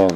Amen.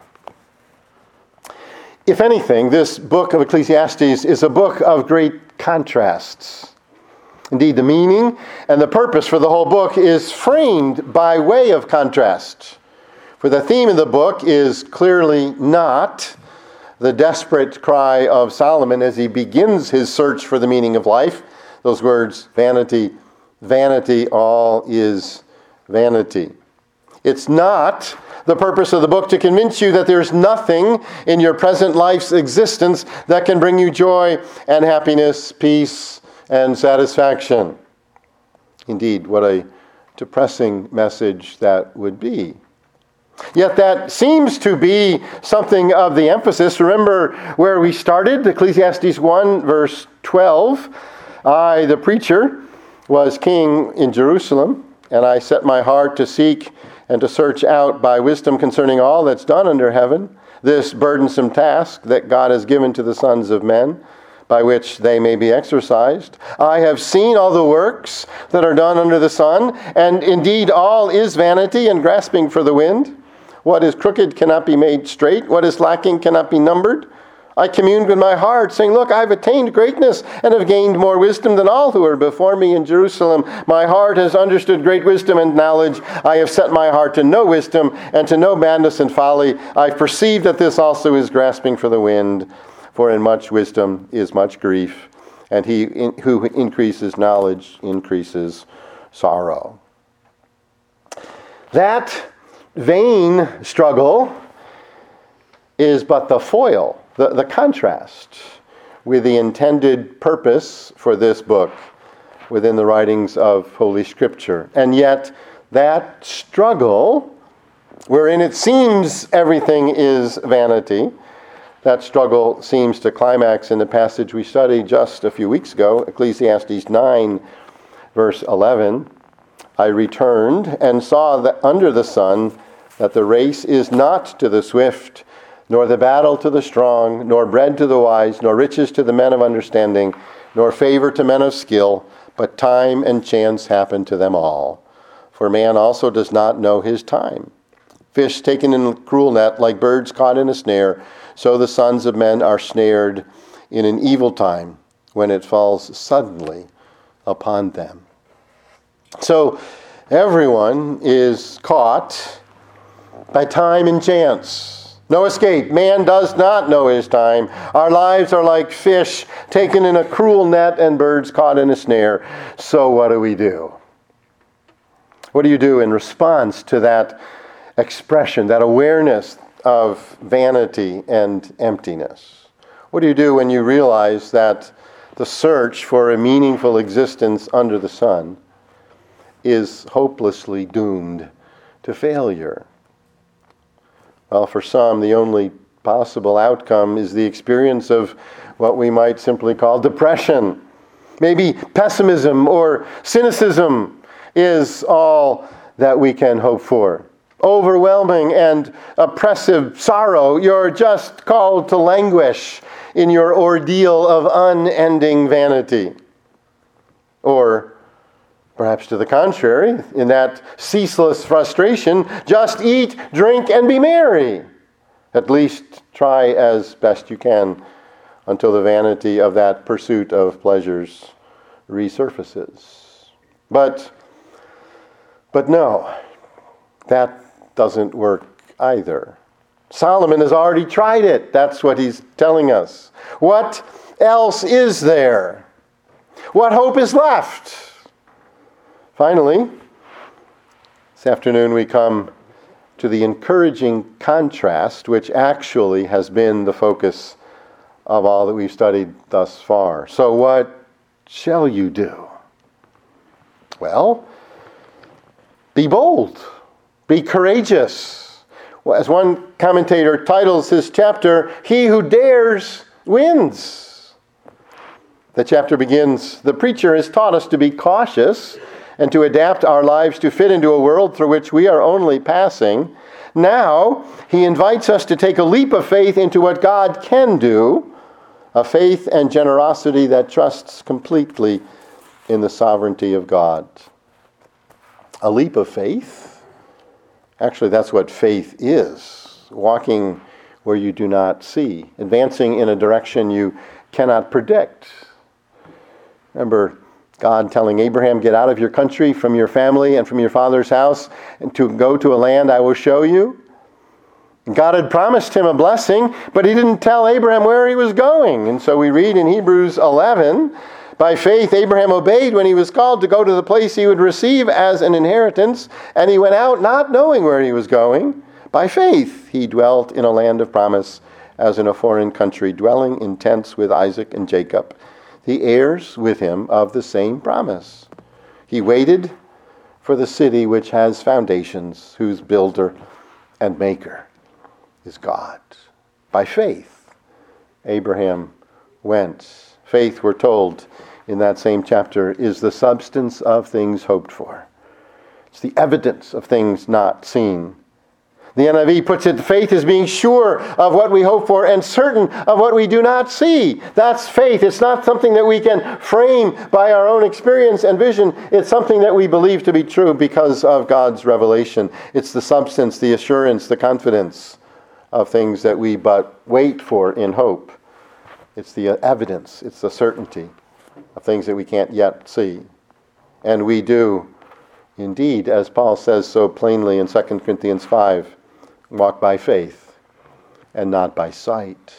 If anything, this book of Ecclesiastes is a book of great contrasts. Indeed, the meaning and the purpose for the whole book is framed by way of contrast. For the theme of the book is clearly not the desperate cry of Solomon as he begins his search for the meaning of life. Those words, vanity, vanity, all is vanity. It's not the purpose of the book to convince you that there's nothing in your present life's existence that can bring you joy and happiness, peace, and satisfaction. Indeed, what a depressing message that would be. Yet that seems to be something of the emphasis. Remember where we started, Ecclesiastes 1, verse 12. I, the preacher, was king in Jerusalem, and I set my heart to seek and to search out by wisdom concerning all that's done under heaven, this burdensome task that God has given to the sons of men, by which they may be exercised. I have seen all the works that are done under the sun, and indeed all is vanity and grasping for the wind. What is crooked cannot be made straight. What is lacking cannot be numbered. I communed with my heart, saying, look, I've attained greatness and have gained more wisdom than all who are before me in Jerusalem. My heart has understood great wisdom and knowledge. I have set my heart to know wisdom and to know madness and folly. I perceive that this also is grasping for the wind. For in much wisdom is much grief, and he who increases knowledge increases sorrow. That vain struggle is but the foil, the contrast with the intended purpose for this book within the writings of Holy Scripture. And yet that struggle, wherein it seems everything is vanity, that struggle seems to climax in the passage we studied just a few weeks ago, Ecclesiastes 9, verse 11. I returned and saw that under the sun that the race is not to the swift, nor the battle to the strong, nor bread to the wise, nor riches to the men of understanding, nor favor to men of skill, but time and chance happen to them all. For man also does not know his time. Fish taken in a cruel net, like birds caught in a snare, so the sons of men are snared in an evil time, when it falls suddenly upon them. So everyone is caught by time and chance. No escape. Man does not know his time. Our lives are like fish taken in a cruel net and birds caught in a snare. So what do we do? What do you do in response to that expression, that awareness of vanity and emptiness? What do you do when you realize that the search for a meaningful existence under the sun is hopelessly doomed to failure? Well, for some, the only possible outcome is the experience of what we might simply call depression. Maybe pessimism or cynicism is all that we can hope for. Overwhelming and oppressive sorrow, you're just called to languish in your ordeal of unending vanity. Or perhaps to the contrary, in that ceaseless frustration, just eat, drink, and be merry. At least try as best you can until the vanity of that pursuit of pleasures resurfaces. But no, that doesn't work either. Solomon has already tried it. That's what he's telling us. What else is there? What hope is left? Finally, this afternoon we come to the encouraging contrast which actually has been the focus of all that we've studied thus far. So what shall you do? Well, be bold. Be courageous. As one commentator titles his chapter, "He who dares wins." The chapter begins, "The preacher has taught us to be cautious and to adapt our lives to fit into a world through which we are only passing. Now, he invites us to take a leap of faith into what God can do, a faith and generosity that trusts completely in the sovereignty of God." A leap of faith? Actually, that's what faith is. walking where you do not see, advancing in a direction you cannot predict. Remember God telling Abraham, get out of your country, from your family, and from your father's house, and to go to a land I will show you. God had promised him a blessing, but he didn't tell Abraham where he was going. And so we read in Hebrews 11, by faith Abraham obeyed when he was called to go to the place he would receive as an inheritance, and he went out not knowing where he was going. By faith he dwelt in a land of promise, as in a foreign country, dwelling in tents with Isaac and Jacob, the heirs with him of the same promise. He waited for the city which has foundations, whose builder and maker is God. By faith, Abraham went. Faith, we're told in that same chapter, is the substance of things hoped for. It's the evidence of things not seen. The NIV puts it, faith is being sure of what we hope for and certain of what we do not see. That's faith. It's not something that we can frame by our own experience and vision. It's something that we believe to be true because of God's revelation. It's the substance, the assurance, the confidence of things that we but wait for in hope. It's the evidence, it's the certainty of things that we can't yet see. And we do, indeed, as Paul says so plainly in 2 Corinthians 5, walk by faith and not by sight.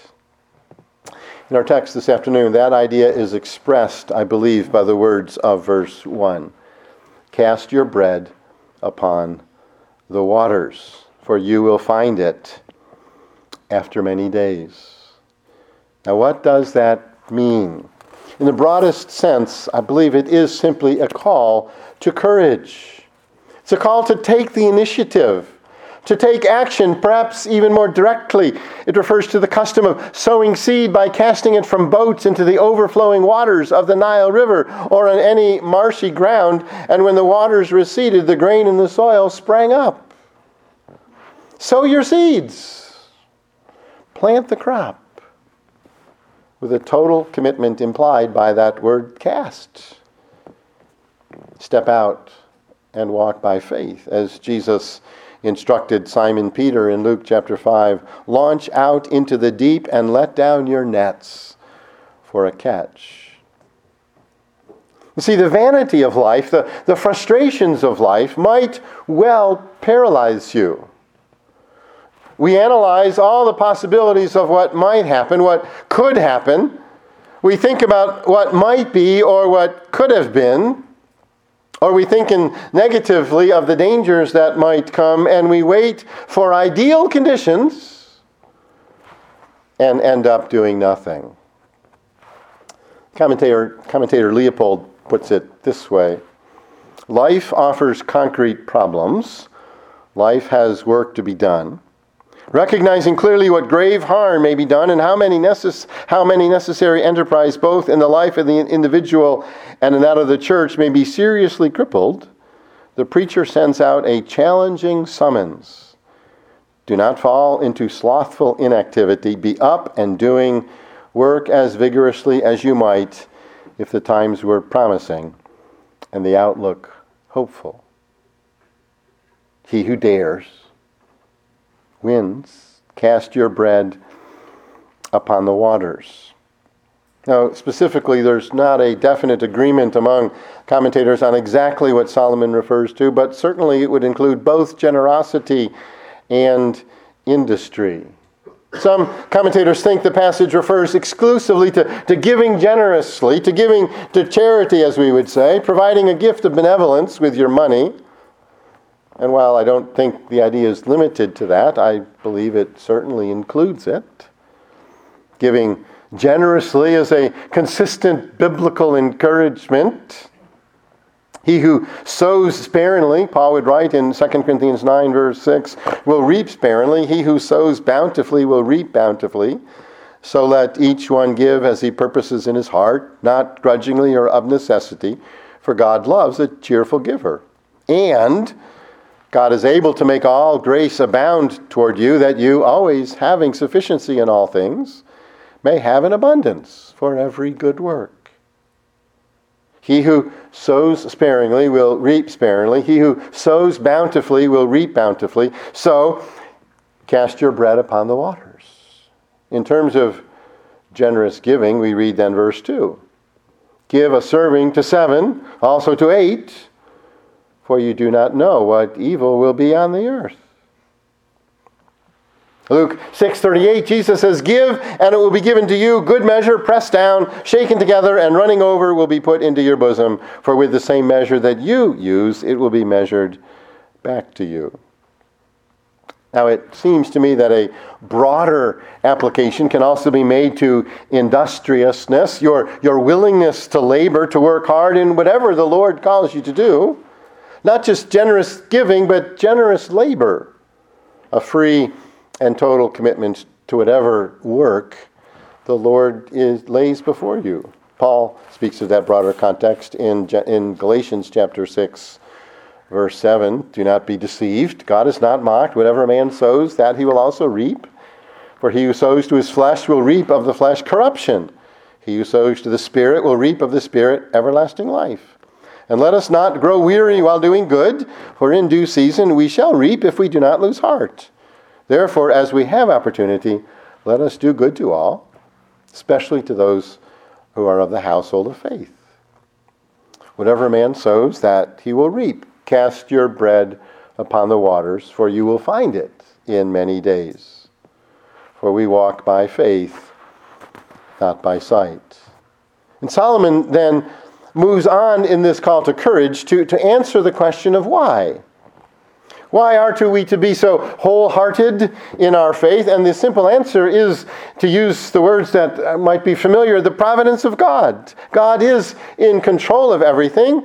In our text this afternoon, that idea is expressed, I believe, by the words of verse 1. Cast your bread upon the waters, for you will find it after many days. Now, what does that mean? In the broadest sense, I believe it is simply a call to courage. It's a call to take the initiative, to take action, perhaps even more directly. It refers to the custom of sowing seed by casting it from boats into the overflowing waters of the Nile River or on any marshy ground, and when the waters receded, the grain in the soil sprang up. Sow your seeds. Plant the crop, with a total commitment implied by that word cast. Step out and walk by faith, as Jesus instructed Simon Peter in Luke chapter 5. Launch out into the deep and let down your nets for a catch. You see, the vanity of life, the frustrations of life might well paralyze you. We analyze all the possibilities of what might happen, what could happen. We think about what might be or what could have been. Or we think negatively of the dangers that might come, and we wait for ideal conditions and end up doing nothing. Commentator Leopold puts it this way. Life offers concrete problems. Life has work to be done. Recognizing clearly what grave harm may be done and how many necessary enterprise, both in the life of the individual and in that of the church, may be seriously crippled, the preacher sends out a challenging summons. Do not fall into slothful inactivity. Be up and doing work as vigorously as you might if the times were promising and the outlook hopeful. He who dares wins. Cast your bread upon the waters. Now, specifically, there's not a definite agreement among commentators on exactly what Solomon refers to, but certainly it would include both generosity and industry. Some commentators think the passage refers exclusively to giving generously, to giving to charity, as we would say, providing a gift of benevolence with your money. And while I don't think the idea is limited to that, I believe it certainly includes it. Giving generously is a consistent biblical encouragement. He who sows sparingly, Paul would write in 2 Corinthians 9, verse 6, will reap sparingly. He who sows bountifully will reap bountifully. So let each one give as he purposes in his heart, not grudgingly or of necessity, for God loves a cheerful giver. And God is able to make all grace abound toward you, that you, always having sufficiency in all things, may have an abundance for every good work. He who sows sparingly will reap sparingly. He who sows bountifully will reap bountifully. So, cast your bread upon the waters. In terms of generous giving, we read then verse 2. Give a serving to 7, also to 8, for you do not know what evil will be on the earth. Luke 6:38, Jesus says, give, and it will be given to you, good measure, pressed down, shaken together, and running over will be put into your bosom. For with the same measure that you use, it will be measured back to you. Now, it seems to me that a broader application can also be made to industriousness, your willingness to labor, to work hard in whatever the Lord calls you to do. Not just generous giving, but generous labor. A free and total commitment to whatever work the Lord lays before you. Paul speaks of that broader context in Galatians chapter 6, verse 7. Do not be deceived. God is not mocked. Whatever a man sows, that he will also reap. For he who sows to his flesh will reap of the flesh corruption. He who sows to the Spirit will reap of the Spirit everlasting life. And let us not grow weary while doing good, for in due season we shall reap if we do not lose heart. Therefore, as we have opportunity, let us do good to all, especially to those who are of the household of faith. Whatever a man sows, that he will reap. Cast your bread upon the waters, for you will find it in many days. For we walk by faith, not by sight. And Solomon then moves on in this call to courage to answer the question of why. Why are we to be so wholehearted in our faith? And the simple answer is, to use the words that might be familiar, the providence of God. God is in control of everything.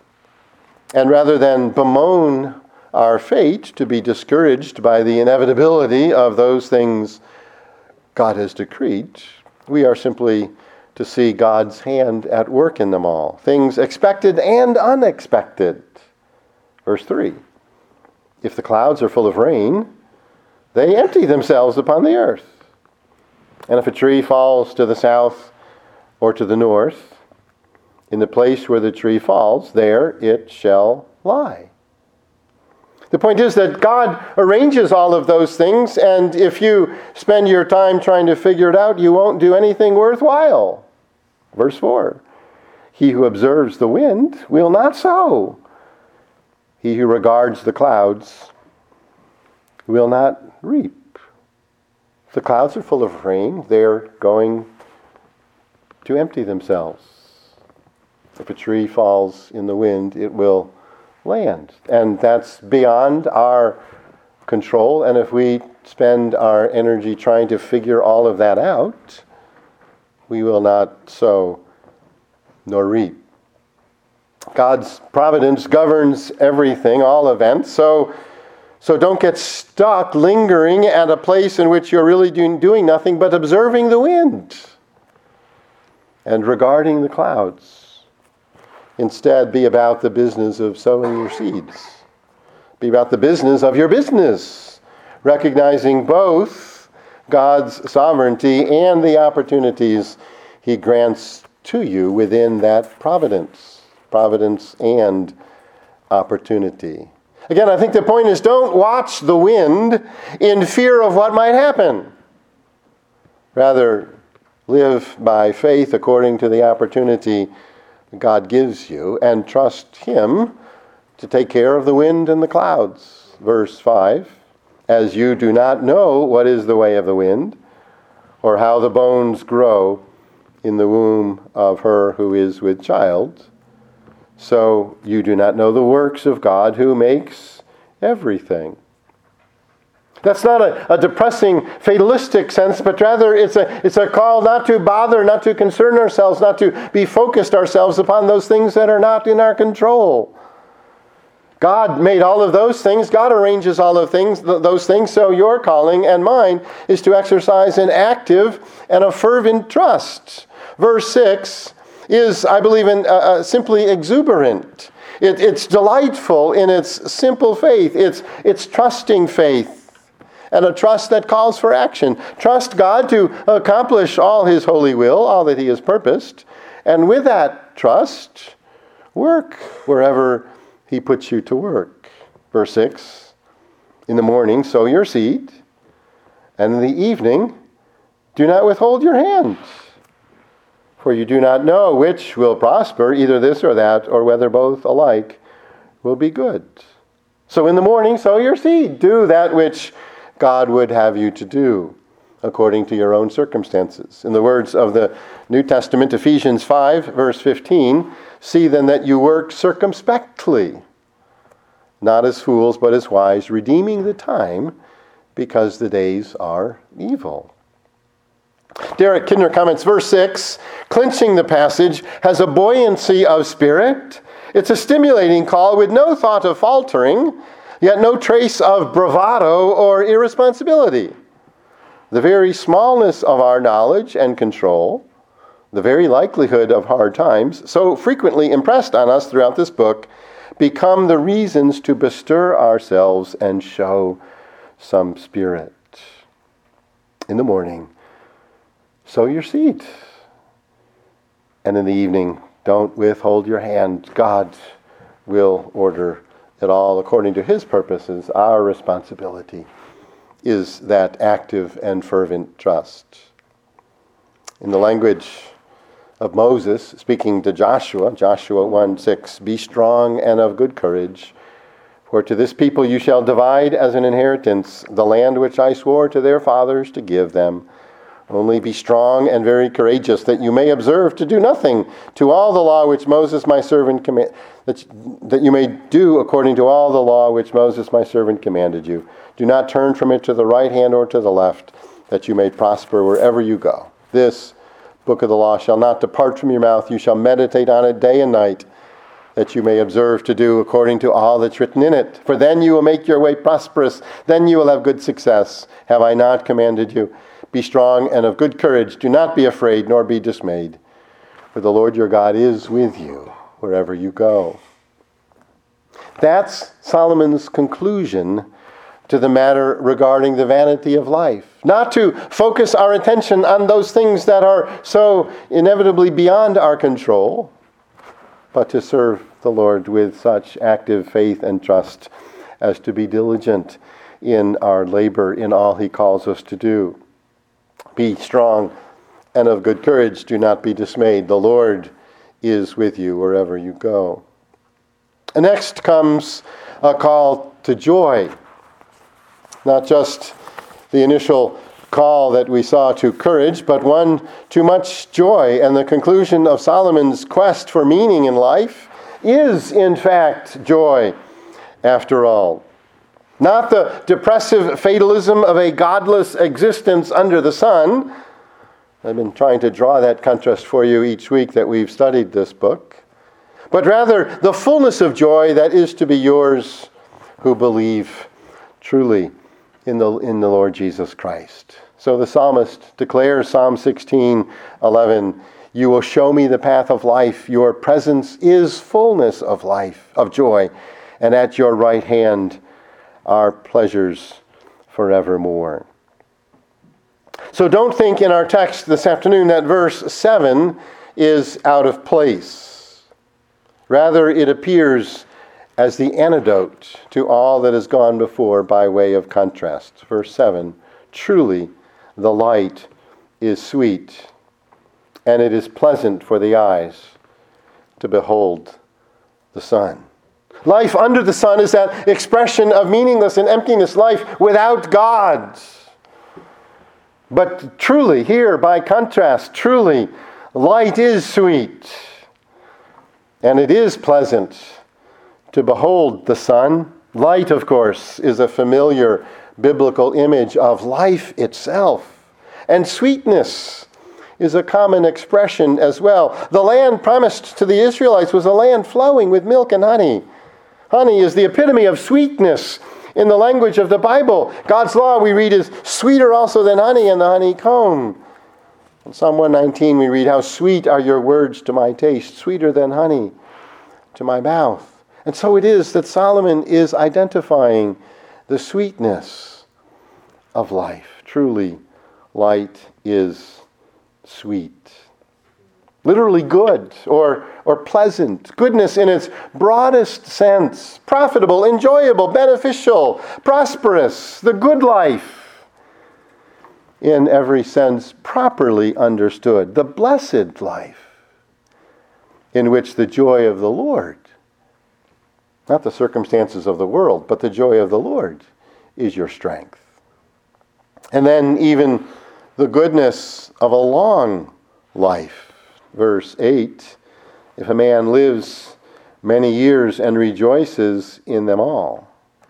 And rather than bemoan our fate, to be discouraged by the inevitability of those things God has decreed, we are simply to see God's hand at work in them all. Things expected and unexpected. Verse 3. If the clouds are full of rain, they empty themselves upon the earth. And if a tree falls to the south or to the north, in the place where the tree falls, there it shall lie. The point is that God arranges all of those things, and if you spend your time trying to figure it out, you won't do anything worthwhile. Verse 4. He who observes the wind will not sow. He who regards the clouds will not reap. If the clouds are full of rain, they're going to empty themselves. If a tree falls in the wind, it will land. And that's beyond our control. And if we spend our energy trying to figure all of that out, we will not sow nor reap. God's providence governs everything, all events. So don't get stuck lingering at a place in which you're really doing nothing but observing the wind and regarding the clouds. Instead, be about the business of sowing your seeds. Be about the business of your business, recognizing both God's sovereignty and the opportunities He grants to you within that providence and opportunity. Again, I think the point is, don't watch the wind in fear of what might happen. Rather, live by faith according to the opportunity God gives you, and trust Him to take care of the wind and the clouds. Verse 5, as you do not know what is the way of the wind, or how the bones grow in the womb of her who is with child, so you do not know the works of God who makes everything. That's not a depressing, fatalistic sense, but rather it's a call not to bother, not to concern ourselves, not to be focused ourselves upon those things that are not in our control. God made all of those things. God arranges all of those things. So your calling and mine is to exercise an active and a fervent trust. Verse 6 is, I believe, simply exuberant. It's delightful in its simple faith. It's trusting faith, and a trust that calls for action. Trust God to accomplish all His holy will, all that He has purposed, and with that trust, work wherever He puts you to work. Verse 6, in the morning sow your seed, And in the evening, do not withhold your hand. For you do not know which will prosper, either this or that, or whether both alike will be good. So in the morning, sow your seed. Do that which God would have you to do, according to your own circumstances. In the words of the New Testament, Ephesians 5, verse 15, see then that you work circumspectly, not as fools, but as wise, redeeming the time, because the days are evil. Derek Kidner comments, verse 6, clinching the passage, has a buoyancy of spirit. It's a stimulating call with no thought of faltering, yet no trace of bravado or irresponsibility. The very smallness of our knowledge and control, the very likelihood of hard times, so frequently impressed on us throughout this book, become the reasons to bestir ourselves and show some spirit. In the morning, sow your seed. And in the evening, don't withhold your hand. God will order it all according to his purposes. Our responsibility is that active and fervent trust. In the language of Moses, speaking to Joshua 1:6, be strong and of good courage, for to this people you shall divide as an inheritance the land which I swore to their fathers to give them. Only be strong and very courageous, that you may observe to do nothing to all the law which Moses my servant that you may do according to all the law which Moses my servant commanded you. Do not turn from it to the right hand or to the left, that you may prosper wherever you go. This book of the law shall not depart from your mouth. You shall meditate on it day and night, that you may observe to do according to all that's written in it. For then you will make your way prosperous. Then you will have good success. Have I not commanded you? Be strong and of good courage. Do not be afraid, nor be dismayed. For the Lord your God is with you wherever you go. That's Solomon's conclusion to the matter regarding the vanity of life. Not to focus our attention on those things that are so inevitably beyond our control, but to serve the Lord with such active faith and trust as to be diligent in our labor in all he calls us to do. Be strong and of good courage. Do not be dismayed. The Lord is with you wherever you go. And next comes a call to joy. Not just the initial call that we saw to courage, but one to much joy. And the conclusion of Solomon's quest for meaning in life is, in fact, joy, after all. Not the depressive fatalism of a godless existence under the sun. I've been trying to draw that contrast for you each week that we've studied this book. But rather the fullness of joy that is to be yours who believe truly in the Lord Jesus Christ. So the psalmist declares, Psalm 16:11, you will show me the path of life. Your presence is fullness of life, of joy, and at your right hand are pleasures forevermore. So don't think in our text this afternoon that verse 7 is out of place. Rather, it appears as the antidote to all that has gone before by way of contrast. Verse 7, truly the light is sweet, and it is pleasant for the eyes to behold the sun. Life under the sun is that expression of meaningless and emptiness, life without God. But truly, here by contrast, truly, light is sweet, and it is pleasant to behold the sun. Light, of course, is a familiar biblical image of life itself. And sweetness is a common expression as well. The land promised to the Israelites was a land flowing with milk and honey. Honey is the epitome of sweetness in the language of the Bible. God's law, we read, is sweeter also than honey and the honeycomb. In Psalm 119, we read, how sweet are your words to my taste, sweeter than honey to my mouth. And so it is that Solomon is identifying the sweetness of life. Truly, light is sweet. Literally good or pleasant. Goodness in its broadest sense. Profitable, enjoyable, beneficial, prosperous, the good life. in every sense properly understood. The blessed life in which the joy of the Lord, not the circumstances of the world, but the joy of the Lord is your strength. And then even the goodness of a long life. Verse 8, if a man lives many years and rejoices in them all.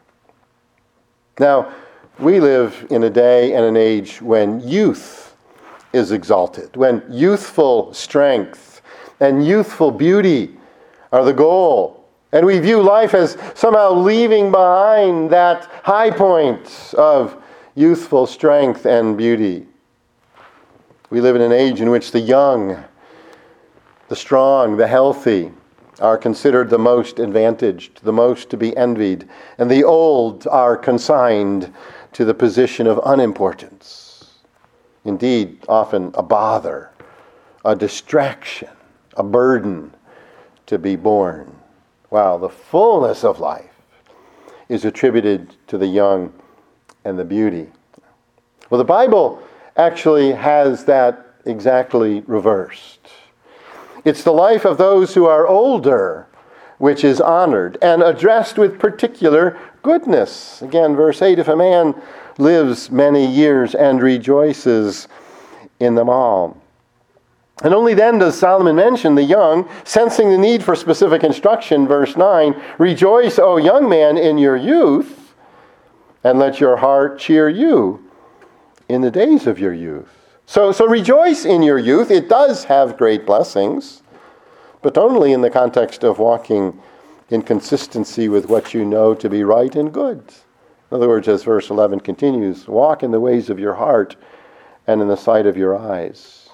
Now, we live in a day and an age when youth is exalted, when youthful strength and youthful beauty are the goal. And we view life as somehow leaving behind that high point of youthful strength and beauty. We live in an age in which the young, the strong, the healthy are considered the most advantaged, the most to be envied, and the old are consigned to the position of unimportance. Indeed, often a bother, a distraction, a burden to be borne, while the fullness of life is attributed to the young and the beauty. Well, the Bible actually has that exactly reversed. It's the life of those who are older which is honored and addressed with particular goodness. Again, verse 8, if a man lives many years and rejoices in them all. And only then does Solomon mention the young, sensing the need for specific instruction. Verse 9, rejoice, O young man, in your youth, and let your heart cheer you in the days of your youth. So rejoice in your youth. It does have great blessings, but only in the context of walking in consistency with what you know to be right and good. In other words, as verse 11 continues, walk in the ways of your heart and in the sight of your eyes.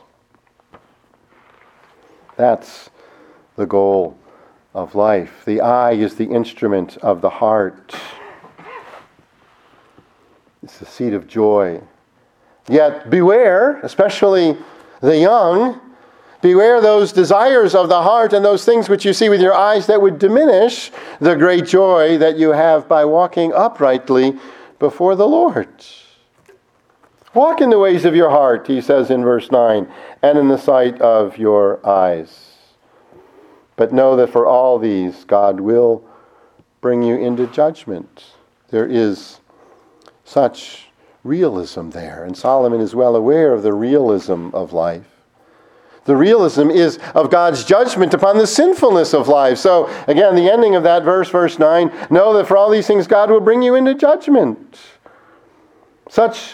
That's the goal of life. The eye is the instrument of the heart. It's the seat of joy. Yet beware, especially the young, beware those desires of the heart and those things which you see with your eyes that would diminish the great joy that you have by walking uprightly before the Lord. Walk in the ways of your heart, he says in verse 9, and in the sight of your eyes. But know that for all these, God will bring you into judgment. There is such realism there, and Solomon is well aware of the realism of life. The realism is of God's judgment upon the sinfulness of life. So, again, the ending of that verse, verse 9, know that for all these things God will bring you into judgment. Such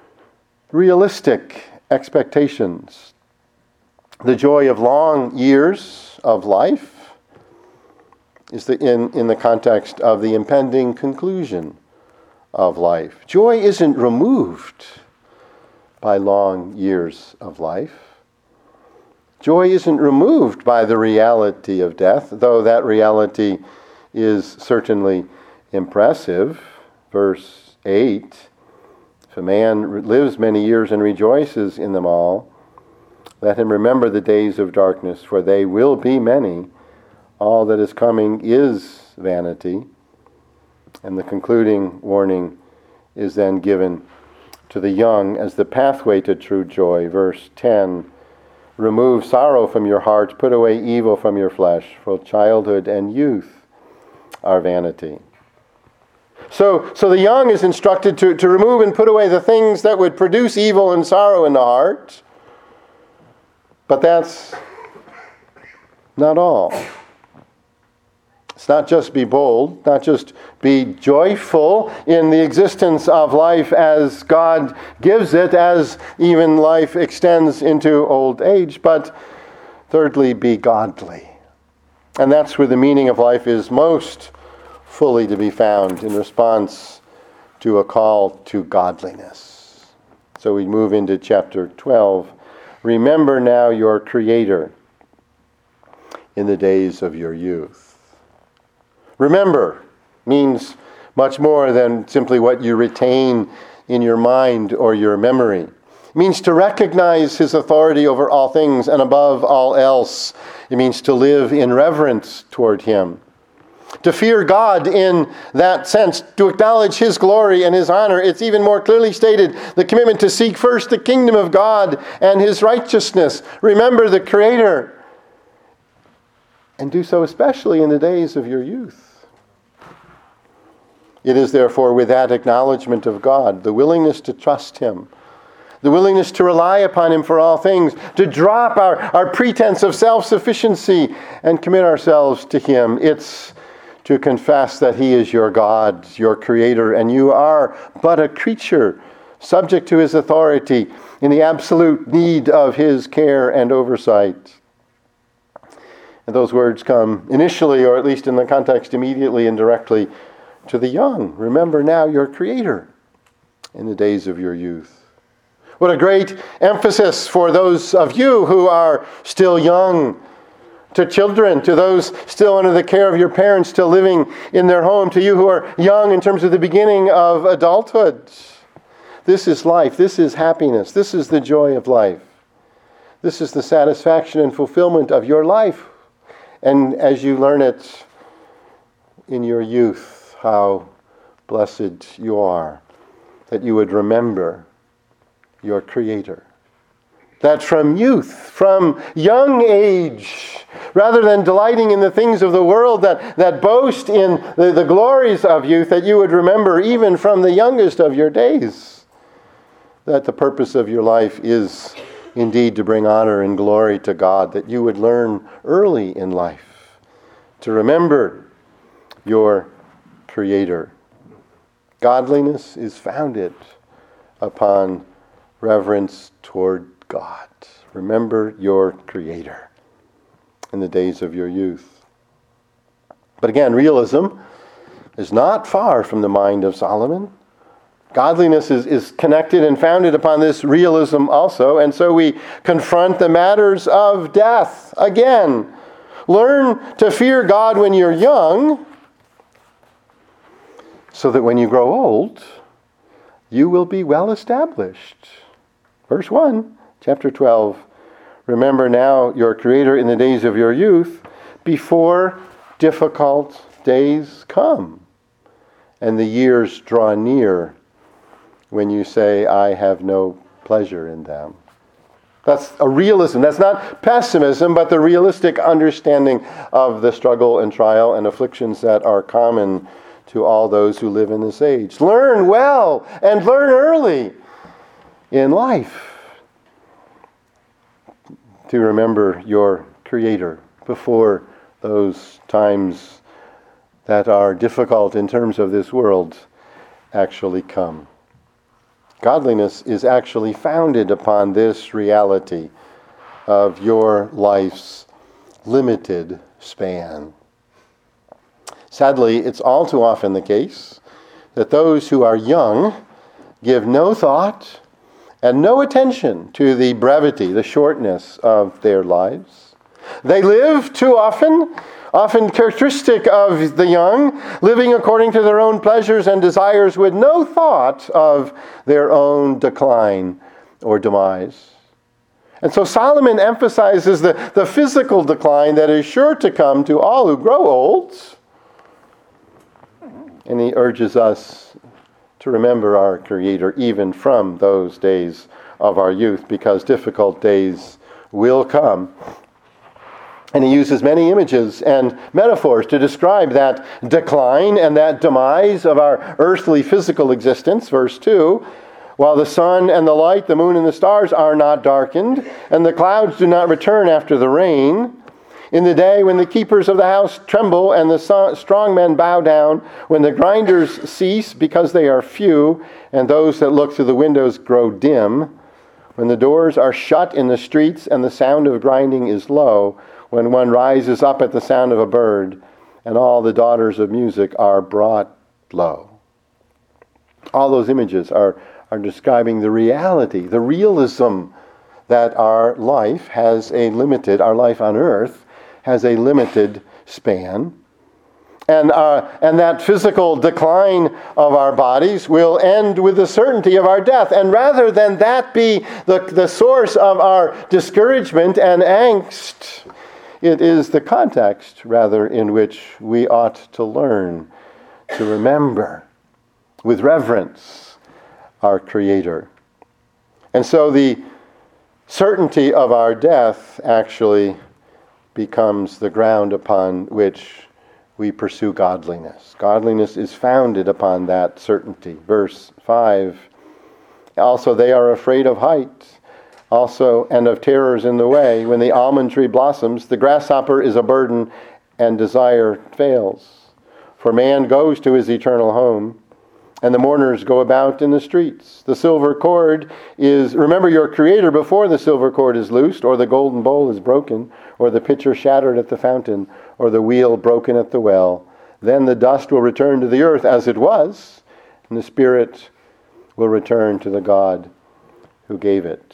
realistic expectations. The joy of long years of life is in the context of the impending conclusion of life. Joy isn't removed by long years of life. Joy isn't removed by the reality of death, though that reality is certainly impressive. Verse 8, if a man lives many years and rejoices in them all, let him remember the days of darkness, for they will be many. All that is coming is vanity. And the concluding warning is then given to the young as the pathway to true joy. Verse 10, remove sorrow from your heart, put away evil from your flesh, for childhood and youth are vanity. So the young is instructed to remove and put away the things that would produce evil and sorrow in the heart. But that's not all. It's not just be bold, not just be joyful in the existence of life as God gives it, as even life extends into old age, but thirdly, be godly. And that's where the meaning of life is most fully to be found, in response to a call to godliness. So we move into chapter 12. Remember now your Creator in the days of your youth. Remember means much more than simply what you retain in your mind or your memory. It means to recognize his authority over all things and above all else. It means to live in reverence toward him. To fear God in that sense, to acknowledge His glory and His honor. It's even more clearly stated, the commitment to seek first the kingdom of God and His righteousness. Remember the Creator. And do so especially in the days of your youth. It is therefore with that acknowledgement of God, the willingness to trust Him, the willingness to rely upon Him for all things, to drop our pretense of self-sufficiency and commit ourselves to Him. It's to confess that He is your God, your Creator, and you are but a creature subject to His authority in the absolute need of His care and oversight. And those words come initially, or at least in the context immediately and directly, to the young. Remember now your Creator in the days of your youth. What a great emphasis for those of you who are still young. To children, to those still under the care of your parents, still living in their home, to you who are young in terms of the beginning of adulthood. This is life. This is happiness. This is the joy of life. This is the satisfaction and fulfillment of your life. And as you learn it in your youth, how blessed you are that you would remember your Creator. That from youth, from young age, rather than delighting in the things of the world that boast in the glories of youth, that you would remember even from the youngest of your days, that the purpose of your life is indeed to bring honor and glory to God, that you would learn early in life to remember your Creator. Godliness is founded upon reverence toward God. Remember your Creator in the days of your youth. But again, realism is not far from the mind of Solomon. Godliness is connected and founded upon this realism also, and so we confront the matters of death again. Learn to fear God when you're young, so that when you grow old, you will be well established. Verse 1. Chapter 12, remember now your Creator in the days of your youth, before difficult days come, and the years draw near, when you say, I have no pleasure in them. That's a realism. That's not pessimism, but the realistic understanding of the struggle and trial and afflictions that are common to all those who live in this age. Learn well and learn early in life to remember your Creator before those times that are difficult in terms of this world actually come. Godliness is actually founded upon this reality of your life's limited span. Sadly, it's all too often the case that those who are young give no thought and no attention to the brevity, the shortness of their lives. They live too often characteristic of the young, living according to their own pleasures and desires with no thought of their own decline or demise. And so Solomon emphasizes the physical decline that is sure to come to all who grow old. And he urges us to remember our Creator even from those days of our youth, because difficult days will come. And he uses many images and metaphors to describe that decline and that demise of our earthly physical existence. Verse 2, while the sun and the light, the moon and the stars are not darkened, and the clouds do not return after the rain, in the day when the keepers of the house tremble and the strong men bow down, when the grinders cease because they are few, and those that look through the windows grow dim, when the doors are shut in the streets and the sound of grinding is low, when one rises up at the sound of a bird, and all the daughters of music are brought low. All those images are describing the reality, the realism that our life our life on earth has a limited span. And that physical decline of our bodies will end with the certainty of our death. And rather than that be the source of our discouragement and angst, It is the context, rather, in which we ought to learn to remember with reverence our Creator. And so the certainty of our death actually becomes the ground upon which we pursue godliness. Godliness is founded upon that certainty. Verse 5, also they are afraid of height, also and of terrors in the way. When the almond tree blossoms, the grasshopper is a burden and desire fails. For man goes to his eternal home, and the mourners go about in the streets. The silver cord is, remember your Creator before the silver cord is loosed, or the golden bowl is broken, or the pitcher shattered at the fountain, or the wheel broken at the well. Then the dust will return to the earth as it was, and the spirit will return to the God who gave it.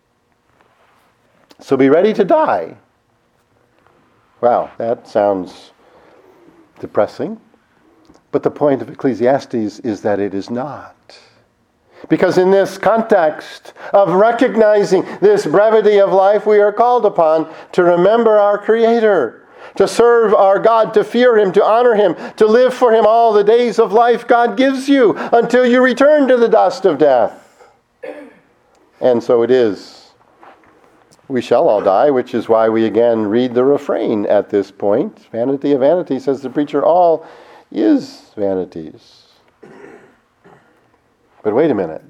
So be ready to die. Wow, that sounds depressing. But the point of Ecclesiastes is that it is not. Because in this context of recognizing this brevity of life, we are called upon to remember our Creator, to serve our God, to fear Him, to honor Him, to live for Him all the days of life God gives you until you return to the dust of death. And so it is. We shall all die, which is why we again read the refrain at this point. Vanity of vanity, says the preacher, all is vanities. But wait a minute.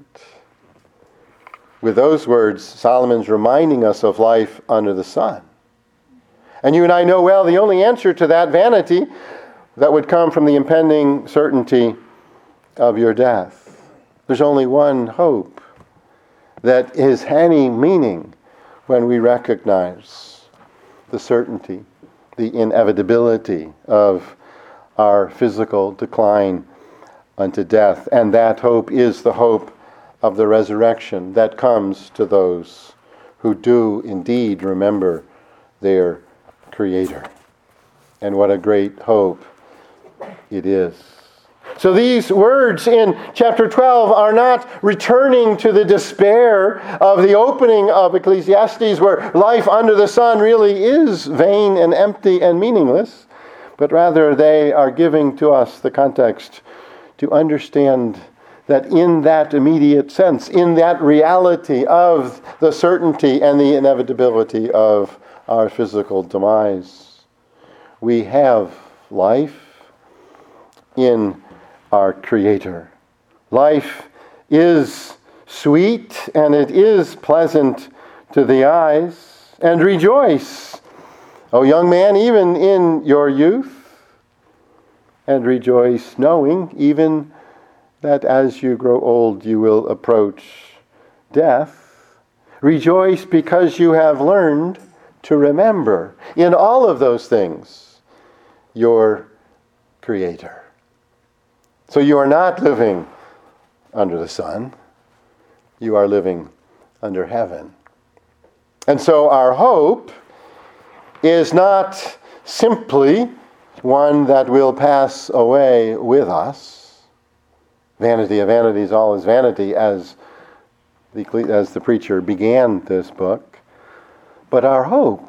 With those words, Solomon's reminding us of life under the sun. And you and I know well the only answer to that vanity that would come from the impending certainty of your death. There's only one hope that is any meaning when we recognize the certainty, the inevitability of our physical decline unto death. And that hope is the hope of the resurrection that comes to those who do indeed remember their Creator. And what a great hope it is. So these words in chapter 12 are not returning to the despair of the opening of Ecclesiastes, where life under the sun really is vain and empty and meaningless, but rather they are giving to us the context to understand that in that immediate sense, in that reality of the certainty and the inevitability of our physical demise, we have life in our Creator. Life is sweet and it is pleasant to the eyes. And rejoice, O young man, even in your youth. And rejoice knowing even that as you grow old you will approach death. Rejoice because you have learned to remember in all of those things your Creator. So you are not living under the sun. You are living under heaven. And so our hope is not simply one that will pass away with us. Vanity of vanities, all is vanity, as the preacher began this book. But our hope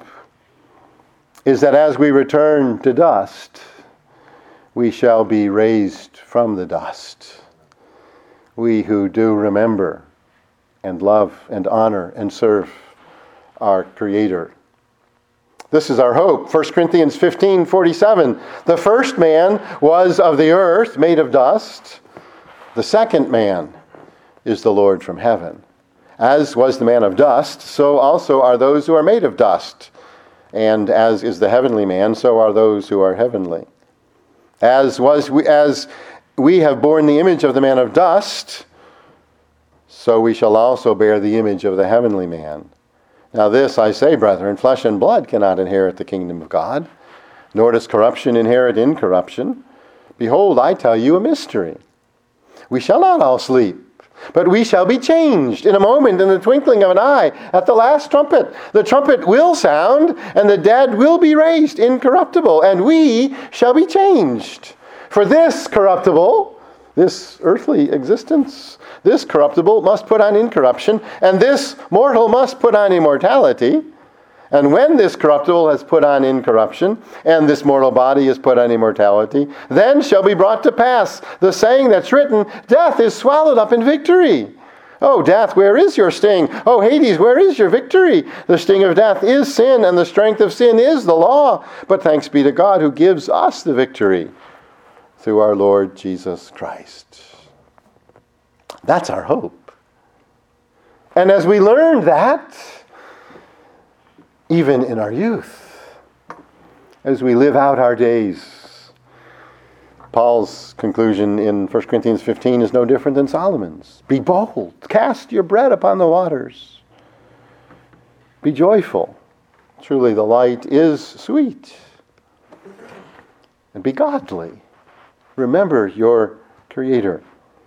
is that as we return to dust, we shall be raised from the dust. We who do remember and love and honor and serve our Creator. This is our hope. 1 Corinthians 15:47. The first man was of the earth, made of dust. The second man is the Lord from heaven. As was the man of dust, so also are those who are made of dust. And as is the heavenly man, so are those who are heavenly. As we have borne the image of the man of dust, so we shall also bear the image of the heavenly man. Now this I say, brethren, flesh and blood cannot inherit the kingdom of God, nor does corruption inherit incorruption. Behold, I tell you a mystery. We shall not all sleep, but we shall be changed in a moment, in the twinkling of an eye, at the last trumpet. The trumpet will sound, and the dead will be raised incorruptible, and we shall be changed. For this corruptible, this earthly existence, this corruptible must put on incorruption, and this mortal must put on immortality. And when this corruptible has put on incorruption, and this mortal body is put on immortality, then shall be brought to pass the saying that's written, death is swallowed up in victory. Oh, death, where is your sting? Oh, Hades, where is your victory? The sting of death is sin, and the strength of sin is the law. But thanks be to God who gives us the victory through our Lord Jesus Christ. That's our hope. And as we learn that, even in our youth, as we live out our days, Paul's conclusion in 1 Corinthians 15 is no different than Solomon's. Be bold. Cast your bread upon the waters. Be joyful. Truly the light is sweet. And be godly. Remember your Creator,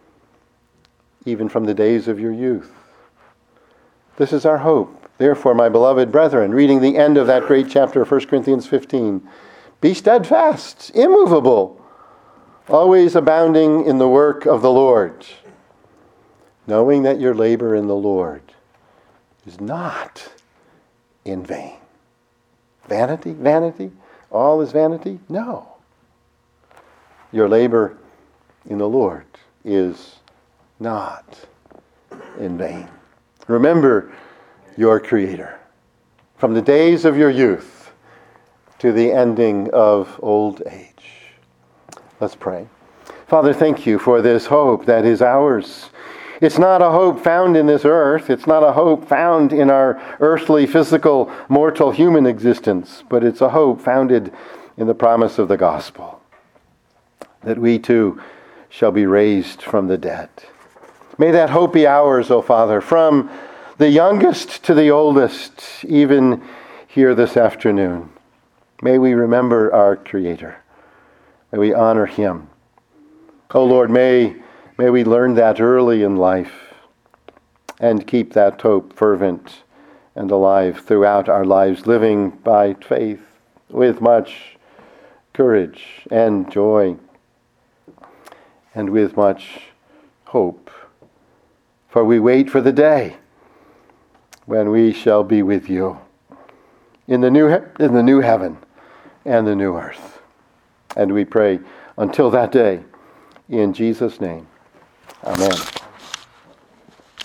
even from the days of your youth. This is our hope. Therefore, my beloved brethren, reading the end of that great chapter of 1 Corinthians 15, be steadfast, immovable, always abounding in the work of the Lord, knowing that your labor in the Lord is not in vain. Vanity, vanity, all is vanity? No. Your labor in the Lord is not in vain. Remember your Creator from the days of your youth to the ending of old age. Let's pray. Father, thank you for this hope that is ours. It's not a hope found in this earth. It's not a hope found in our earthly, physical, mortal, human existence, but it's a hope founded in the promise of the gospel, that we too shall be raised from the dead. May that hope be ours, O Father, from the youngest to the oldest, even here this afternoon. May we remember our Creator. May we honor Him. Oh Lord, may we learn that early in life and keep that hope fervent and alive throughout our lives, living by faith with much courage and joy and with much hope. For we wait for the day when we shall be with you in the new heaven and the new earth. And we pray until that day, in Jesus' name, amen.